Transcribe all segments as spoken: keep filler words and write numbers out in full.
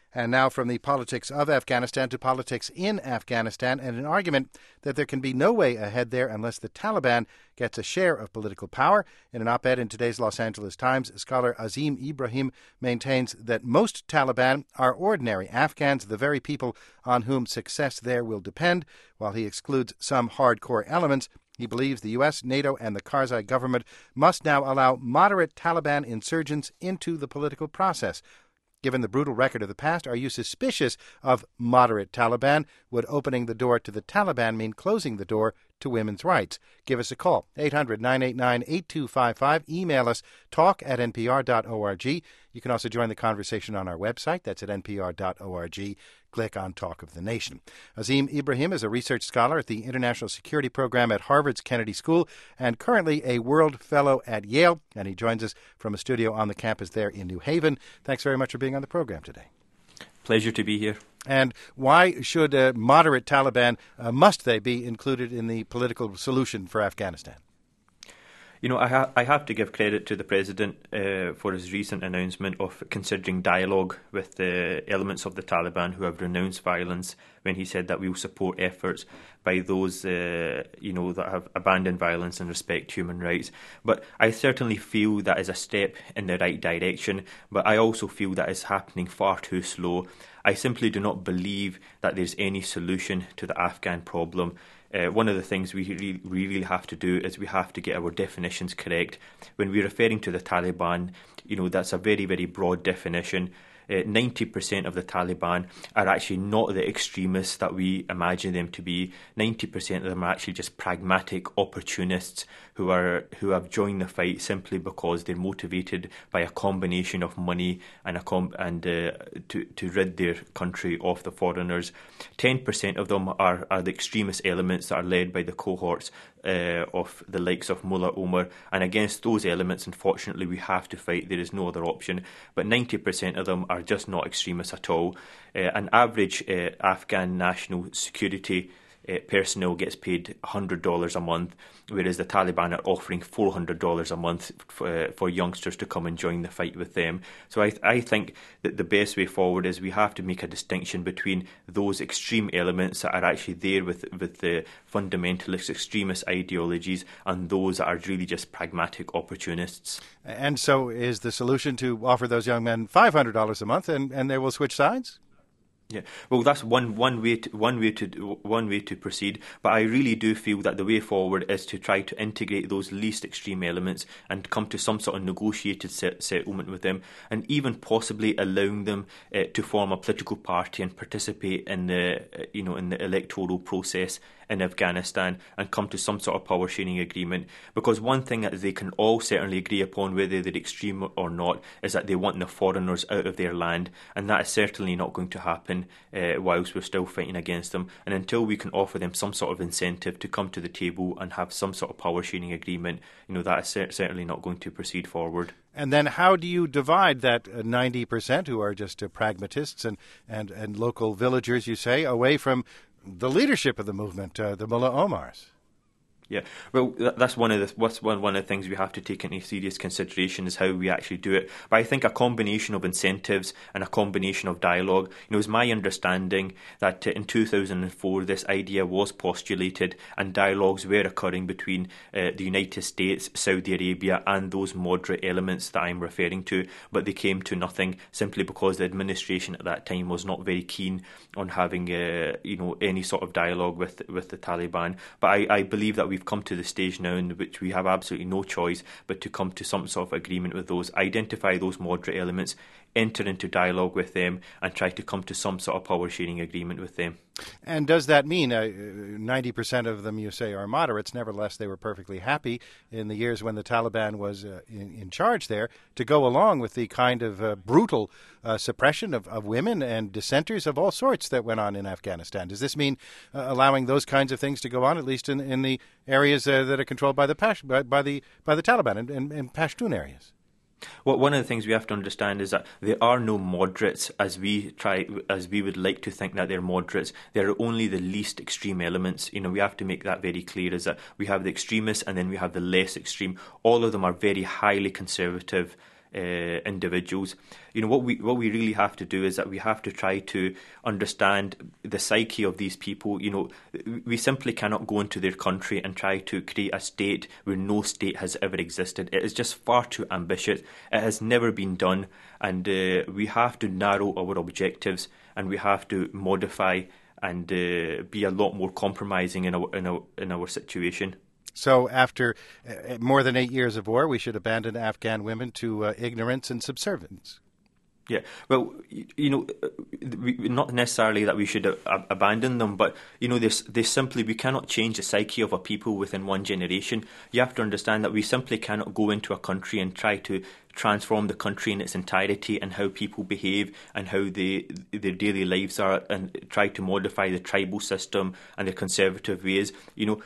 And now from the politics of Afghanistan to politics in Afghanistan, and an argument that there can be no way ahead there unless the Taliban gets a share of political power. In an op-ed in today's Los Angeles Times, scholar Azim Ibrahim maintains that most Taliban are ordinary Afghans, the very people on whom success there will depend. While he excludes some hardcore elements, he believes the U S, NATO, and the Karzai government must now allow moderate Taliban insurgents into the political process. Given the brutal record of the past, are you suspicious of moderate Taliban? Would opening the door to the Taliban mean closing the door to women's rights? Give us a call, eight hundred, nine eight nine, eight two five five. Email us, talk at n p r dot org. You can also join the conversation on our website. That's at n p r dot org. Click on Talk of the Nation. Azim Ibrahim is a research scholar at the International Security Program at Harvard's Kennedy School and currently a World Fellow at Yale. And he joins us from a studio on the campus there in New Haven. Thanks very much for being on the program today. Pleasure to be here. And why should uh, moderate Taliban, uh, must they be included in the political solution for Afghanistan? You know, I, ha- I have to give credit to the President uh, for his recent announcement of considering dialogue with the elements of the Taliban who have renounced violence, when he said that we will support efforts by those, uh, you know, that have abandoned violence and respect human rights. But I certainly feel that is a step in the right direction, but I also feel that is happening far too slow. I simply do not believe that there's any solution to the Afghan problem. Uh, one of the things we really, really have to do is we have to get our definitions correct. When we're referring to the Taliban, you know, that's a very, very broad definition. Uh, ninety percent of the Taliban are actually not the extremists that we imagine them to be. ninety percent of them are actually just pragmatic opportunists who are who have joined the fight simply because they're motivated by a combination of money and a com- and uh, to to rid their country of the foreigners. ten percent of them are, are the extremist elements that are led by the cohorts uh, of the likes of Mullah Omar, and against those elements, unfortunately, we have to fight. There is no other option. But ninety percent of them are just not extremists at all. Uh, an average uh, Afghan national security uh, personnel gets paid one hundred dollars a month, whereas the Taliban are offering four hundred dollars a month for, uh, for youngsters to come and join the fight with them. So I, th- I think that the best way forward is we have to make a distinction between those extreme elements that are actually there with, with the fundamentalist extremist ideologies and those that are really just pragmatic opportunists. And so is the solution to offer those young men five hundred dollars a month and, and they will switch sides? Yeah, well, that's one one way to one way to one way to proceed. But I really do feel that the way forward is to try to integrate those least extreme elements and come to some sort of negotiated set- settlement with them, and even possibly allowing them uh, to form a political party and participate in the uh, you know in the electoral process in Afghanistan and come to some sort of power sharing agreement. Because one thing that they can all certainly agree upon, whether they're extreme or not, is that they want the foreigners out of their land, and that is certainly not going to happen uh, whilst we're still fighting against them. And until we can offer them some sort of incentive to come to the table and have some sort of power sharing agreement, you know, that is cer- certainly not going to proceed forward. And then how do you divide that uh, ninety percent who are just uh, pragmatists and, and, and local villagers, you say, away from the leadership of the movement, uh, the Mullah Omars? Yeah, well, that's one of the what's one one of the things we have to take into serious consideration is how we actually do it. But I think a combination of incentives and a combination of dialogue. You know, it's my understanding that in two thousand four this idea was postulated and dialogues were occurring between uh, the United States, Saudi Arabia, and those moderate elements that I'm referring to. But they came to nothing simply because the administration at that time was not very keen on having uh, you know any sort of dialogue with with the Taliban. But I, I believe that we've come to the stage now in which we have absolutely no choice but to come to some sort of agreement with those, identify those moderate elements, enter into dialogue with them and try to come to some sort of power sharing agreement with them. And does that mean uh, ninety percent of them, you say, are moderates? Nevertheless, they were perfectly happy in the years when the Taliban was uh, in, in charge there to go along with the kind of uh, brutal uh, suppression of, of women and dissenters of all sorts that went on in Afghanistan. Does this mean uh, allowing those kinds of things to go on, at least in, in the areas uh, that are controlled by the Pash- by, by the by the Taliban and in, in, in Pashtun areas? Well, one of the things we have to understand is that there are no moderates as we try, as we would like to think that they're moderates. There are only the least extreme elements. You know, we have to make that very clear. Is that we have the extremists and then we have the less extreme. All of them are very highly conservative uh, individuals. You know, what we what we really have to do is that we have to try to understand the psyche of these people. You know, we simply cannot go into their country and try to create a state where no state has ever existed. It is just far too ambitious. It has never been done, and uh, we have to narrow our objectives, and we have to modify and uh, be a lot more compromising in our in our in our situation. So after uh, more than eight years of war, we should abandon Afghan women to uh, ignorance and subservience. Yeah, well, you know, we, not necessarily that we should a- abandon them, but, you know, they, they simply, we cannot change the psyche of a people within one generation. You have to understand that we simply cannot go into a country and try to transform the country in its entirety and how people behave and how they, their daily lives are, and try to modify the tribal system and the conservative ways. You know,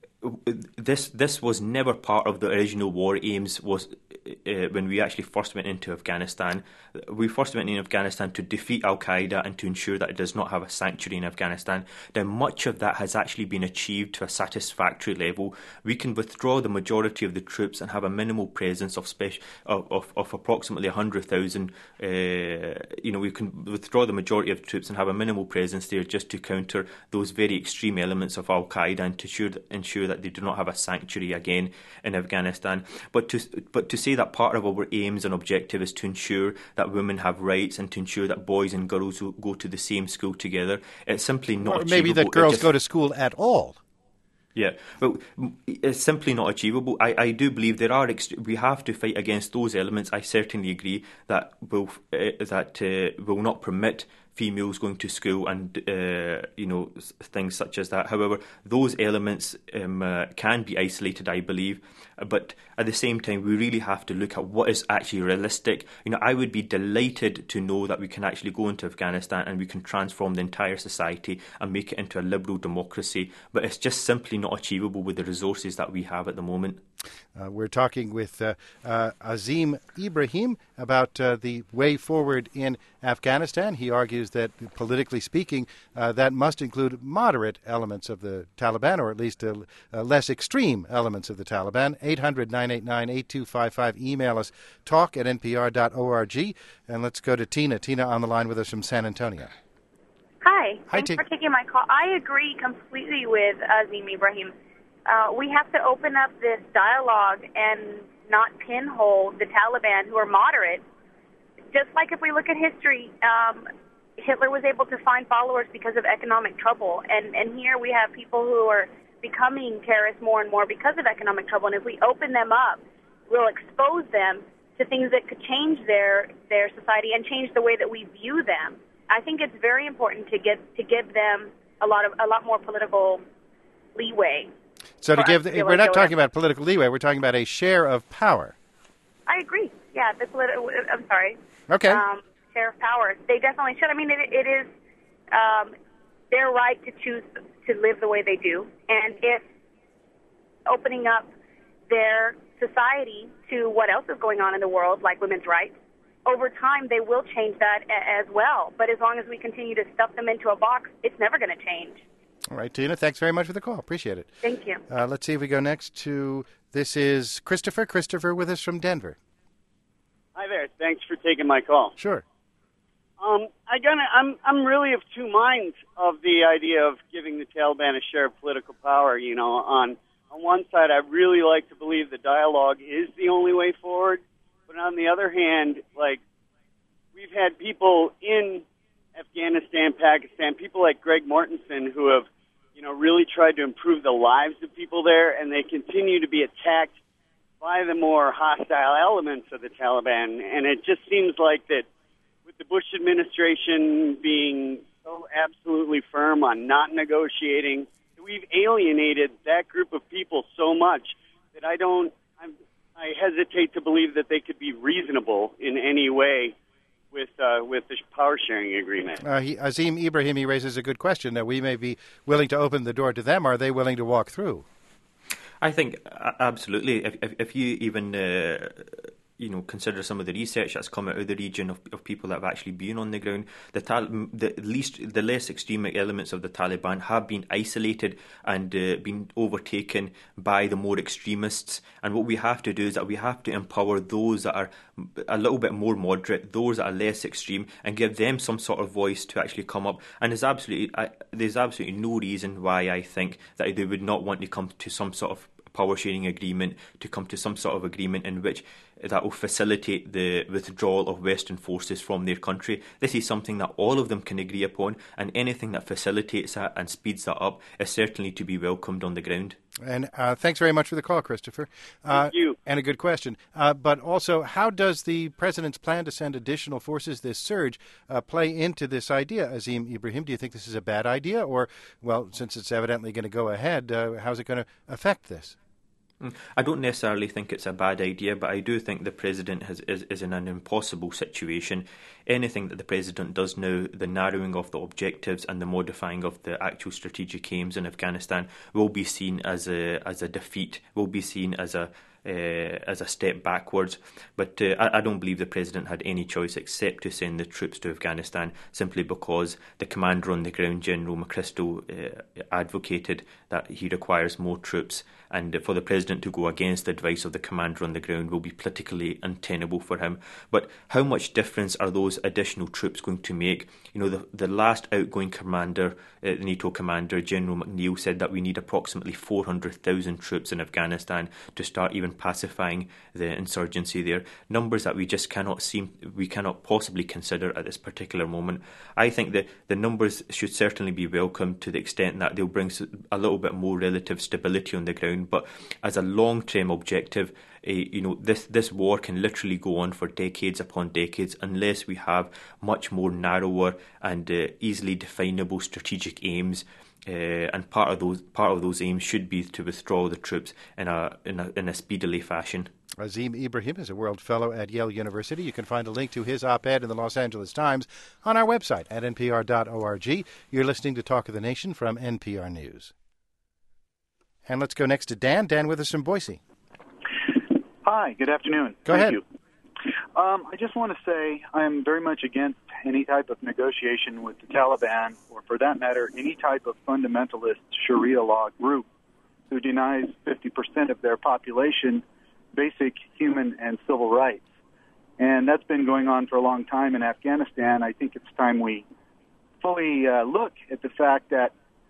This this was never part of the original war aims. Was uh, when we actually first went into Afghanistan. We first went in Afghanistan to defeat Al Qaeda and to ensure that it does not have a sanctuary in Afghanistan. Now, much of that has actually been achieved to a satisfactory level. We can withdraw the majority of the troops and have a minimal presence of speci- of, of, of approximately one hundred thousand. Uh, you know, we can withdraw the majority of the troops and have a minimal presence there just to counter those very extreme elements of Al Qaeda and to ensure, ensure that they do not have a sanctuary again in Afghanistan. But to but to say that part of our aims and objective is to ensure that women have rights and to ensure that boys and girls will go to the same school together, it's simply not or achievable. Maybe that girls just, go to school at all. Yeah, well, it's simply not achievable. I, I do believe there are ext- we have to fight against those elements. I certainly agree that will uh, that uh, will not permit females going to school and uh, you know things such as that. However, those elements um, uh, can be isolated, I believe. But at the same time, we really have to look at what is actually realistic. You know, I would be delighted to know that we can actually go into Afghanistan and we can transform the entire society and make it into a liberal democracy. But it's just simply not achievable with the resources that we have at the moment. Uh, we're talking with uh, uh, Azim Ibrahim about uh, the way forward in Afghanistan. He argues that, politically speaking, uh, that must include moderate elements of the Taliban, or at least uh, uh, less extreme elements of the Taliban. eight hundred, nine eight nine, eight two five five. Email us, talk at n p r dot org. And let's go to Tina. Tina on the line with us from San Antonio. Hi. Hi, Thanks T- for taking my call. I agree completely with Azim Ibrahim. Uh, we have to open up this dialogue and not pinhole the Taliban, who are moderate. Just like if we look at history, um, Hitler was able to find followers because of economic trouble. And, and here we have people who are becoming terrorists more and more because of economic trouble. And if we open them up, we'll expose them to things that could change their, their society and change the way that we view them. I think it's very important to get to give them a lot of a lot more political leeway. So to give, the, we're not talking about political leeway. We're talking about a share of power. I agree. Yeah, the politi- I'm sorry. Okay. Um, share of power. They definitely should. I mean, it, it is um, their right to choose to live the way they do, and if opening up their society to what else is going on in the world, like women's rights, over time they will change that a- as well. But as long as we continue to stuff them into a box, it's never going to change. All right, Tina, thanks very much for the call. Appreciate it. Thank you. Uh, let's see if we go next to, this is Christopher. Christopher with us from Denver. Hi there. Thanks for taking my call. Sure. Um, I gotta, I'm I'm really of two minds of the idea of giving the Taliban a share of political power. You know, on on one side, I really like to believe the dialogue is the only way forward, but on the other hand, like we've had people in Afghanistan, Pakistan, people like Greg Mortensen who have, you know, really tried to improve the lives of people there, and they continue to be attacked by the more hostile elements of the Taliban. And it just seems like that with the Bush administration being so absolutely firm on not negotiating, we've alienated that group of people so much that I don't, I'm, I hesitate to believe that they could be reasonable in any way with uh, with the power sharing agreement. Uh, he, Azim Ibrahim, he raises a good question that we may be willing to open the door to them. Are they willing to walk through? I think uh, absolutely. If, if, if you even uh, you know, consider some of the research that's come out of the region of, of people that have actually been on the ground, the, Tal- the least, the less extreme elements of the Taliban have been isolated and uh, been overtaken by the more extremists. And what we have to do is that we have to empower those that are a little bit more moderate, those that are less extreme, and give them some sort of voice to actually come up. And there's absolutely, I, there's absolutely no reason why I think that they would not want to come to some sort of power sharing agreement, to come to some sort of agreement in which that will facilitate the withdrawal of Western forces from their country. This is something that all of them can agree upon, and anything that facilitates that and speeds that up is certainly to be welcomed on the ground. And uh, thanks very much for the call, Christopher. Uh, Thank you. And a good question. Uh, but also, how does the president's plan to send additional forces, this surge, uh, play into this idea? Azim Ibrahim, do you think this is a bad idea? Or, well, since it's evidently going to go ahead, uh, how's it going to affect this? I don't necessarily think it's a bad idea, but I do think the president has, is, is in an impossible situation. Anything that the president does now, the narrowing of the objectives and the modifying of the actual strategic aims in Afghanistan, will be seen as a as a defeat, will be seen as a Uh, as a step backwards. But uh, I, I don't believe the president had any choice except to send the troops to Afghanistan, simply because the commander on the ground, General McChrystal, uh, advocated that he requires more troops, and for the president to go against the advice of the commander on the ground will be politically untenable for him. But how much difference are those additional troops going to make? You know, the, the last outgoing commander, uh, the NATO commander, General McNeil, said that we need approximately four hundred thousand troops in Afghanistan to start even pacifying the insurgency there. Numbers that we just cannot seem, we cannot possibly consider at this particular moment. I think that the numbers should certainly be welcomed to the extent that they'll bring a little bit more relative stability on the ground. But as a long-term objective, uh, you know, this this war can literally go on for decades upon decades unless we have much more narrower and uh, easily definable strategic aims. Uh, and part of those part of those aims should be to withdraw the troops in a in a in a speedily fashion. Azim Ibrahim is a World Fellow at Yale University. You can find a link to his op-ed in the Los Angeles Times on our website at n p r dot org. You're listening to Talk of the Nation from N P R News. And let's go next to Dan. Dan with us from Boise. Hi, good afternoon. Go Thank ahead. You. Um, I just want to say I'm very much against any type of negotiation with the Taliban, or for that matter, any type of fundamentalist Sharia law group who denies fifty percent of their population basic human and civil rights. And that's been going on for a long time in Afghanistan. I think it's time we fully uh, look at the fact that,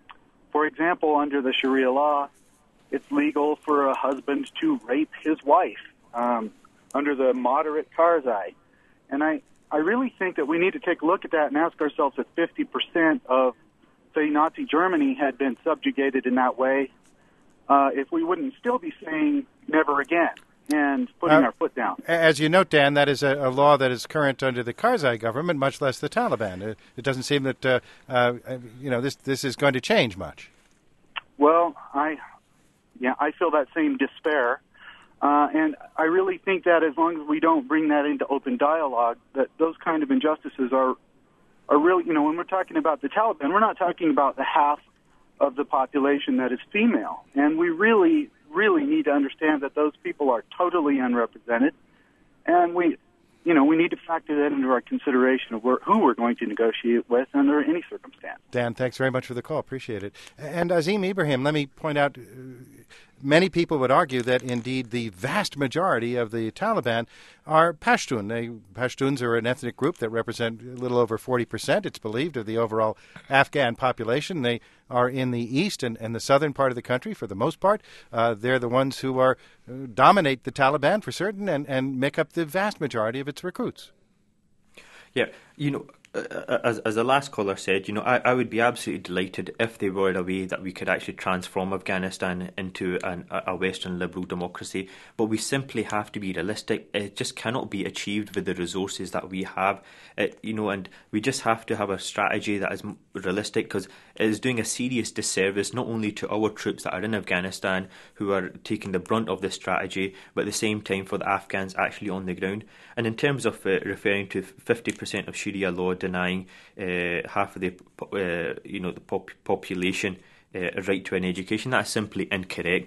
for example, under the Sharia law, it's legal for a husband to rape his wife um, under the moderate Karzai. And I, I really think that we need to take a look at that and ask ourselves if fifty percent of, say, Nazi Germany had been subjugated in that way, uh, if we wouldn't still be saying never again and putting uh, our foot down. As you note, Dan, that is a, a law that is current under the Karzai government, much less the Taliban. It, it doesn't seem that, uh, uh, you know, this this is going to change much. Well, I, yeah, I feel that same despair. Uh, and I really think that as long as we don't bring that into open dialogue, that those kind of injustices are, are really, you know, when we're talking about the Taliban, we're not talking about the half of the population that is female. And we really, really need to understand that those people are totally unrepresented. And we, you know, we need to factor that into our consideration of where, who we're going to negotiate with under any circumstance. Dan, thanks very much for the call. Appreciate it. And Azim Ibrahim, let me point out, uh, many people would argue that indeed the vast majority of the Taliban are Pashtun. They, Pashtuns are an ethnic group that represent a little over forty percent, it's believed, of the overall Afghan population. They are in the east and, and the southern part of the country for the most part. Uh, they're the ones who are uh, dominate the Taliban for certain and, and make up the vast majority of its recruits. Yeah, you know, uh, as as the last caller said, you know, I, I would be absolutely delighted if there were a way that we could actually transform Afghanistan into an, a Western liberal democracy. But we simply have to be realistic. It just cannot be achieved with the resources that we have. It, you know, and we just have to have a strategy that is realistic, because it is doing a serious disservice not only to our troops that are in Afghanistan who are taking the brunt of this strategy, but at the same time for the Afghans actually on the ground. And in terms of uh, referring to fifty percent of Sharia law denying uh, half of the uh, you know the pop- population uh, a right to an education, that is simply incorrect.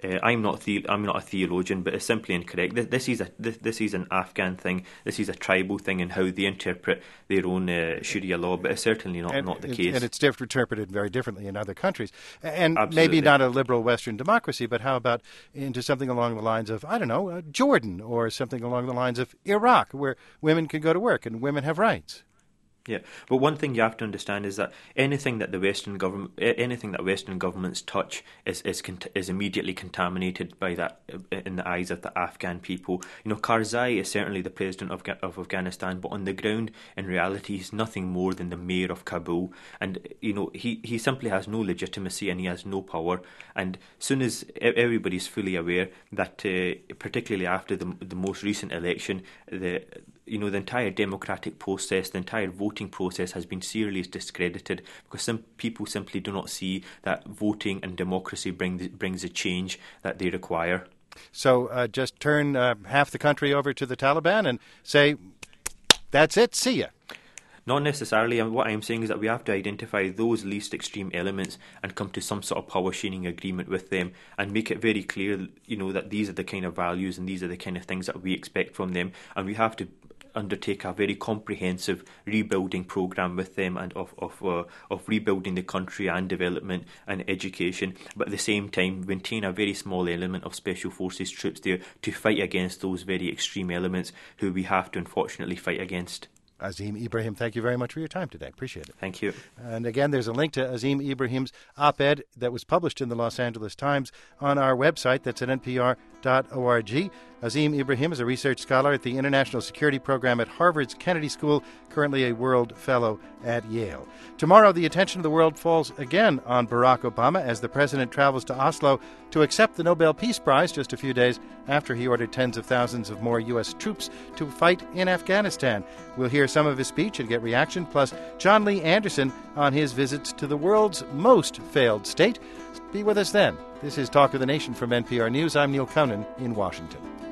Uh, I'm not the, I'm not a theologian, but it's simply incorrect. This, this is a this, this is an Afghan thing. This is a tribal thing in how they interpret their own uh, Sharia law. But it's certainly not, and not the it, case. And it's diff- interpreted very differently in other countries. And Absolutely. Maybe not a liberal Western democracy, but how about into something along the lines of, I don't know, uh, Jordan, or something along the lines of Iraq, where women can go to work and women have rights. Yeah, but one thing you have to understand is that anything that the Western government, anything that Western governments touch is is is immediately contaminated by that in the eyes of the Afghan people. You know, Karzai is certainly the president of of Afghanistan, but on the ground, in reality, he's nothing more than the mayor of Kabul, and you know he, he simply has no legitimacy and he has no power. And soon as everybody's fully aware that, uh, particularly after the the most recent election, the you know the entire democratic process, the entire voting process has been seriously discredited because some people simply do not see that voting and democracy bring the, brings the change that they require. So uh, just turn uh, half the country over to the Taliban and say, that's it, see ya. Not necessarily. And what I'm saying is that we have to identify those least extreme elements and come to some sort of power sharing agreement with them and make it very clear, you know, that these are the kind of values and these are the kind of things that we expect from them. And we have to undertake a very comprehensive rebuilding programme with them and of of, uh, of rebuilding the country and development and education, but at the same time maintain a very small element of special forces troops there to fight against those very extreme elements who we have to unfortunately fight against. Azim Ibrahim, thank you very much for your time today. Appreciate it. Thank you. And again, there's a link to Azim Ibrahim's op-ed that was published in the Los Angeles Times on our website. That's at n p r dot org. Azim Ibrahim is a research scholar at the International Security Program at Harvard's Kennedy School, currently a World Fellow at Yale. Tomorrow, the attention of the world falls again on Barack Obama as the president travels to Oslo to accept the Nobel Peace Prize just a few days after he ordered tens of thousands of more U S troops to fight in Afghanistan. We'll hear some of his speech and get reaction, plus John Lee Anderson on his visits to the world's most failed state. Be with us then. This is Talk of the Nation from N P R News. I'm Neil Conan in Washington.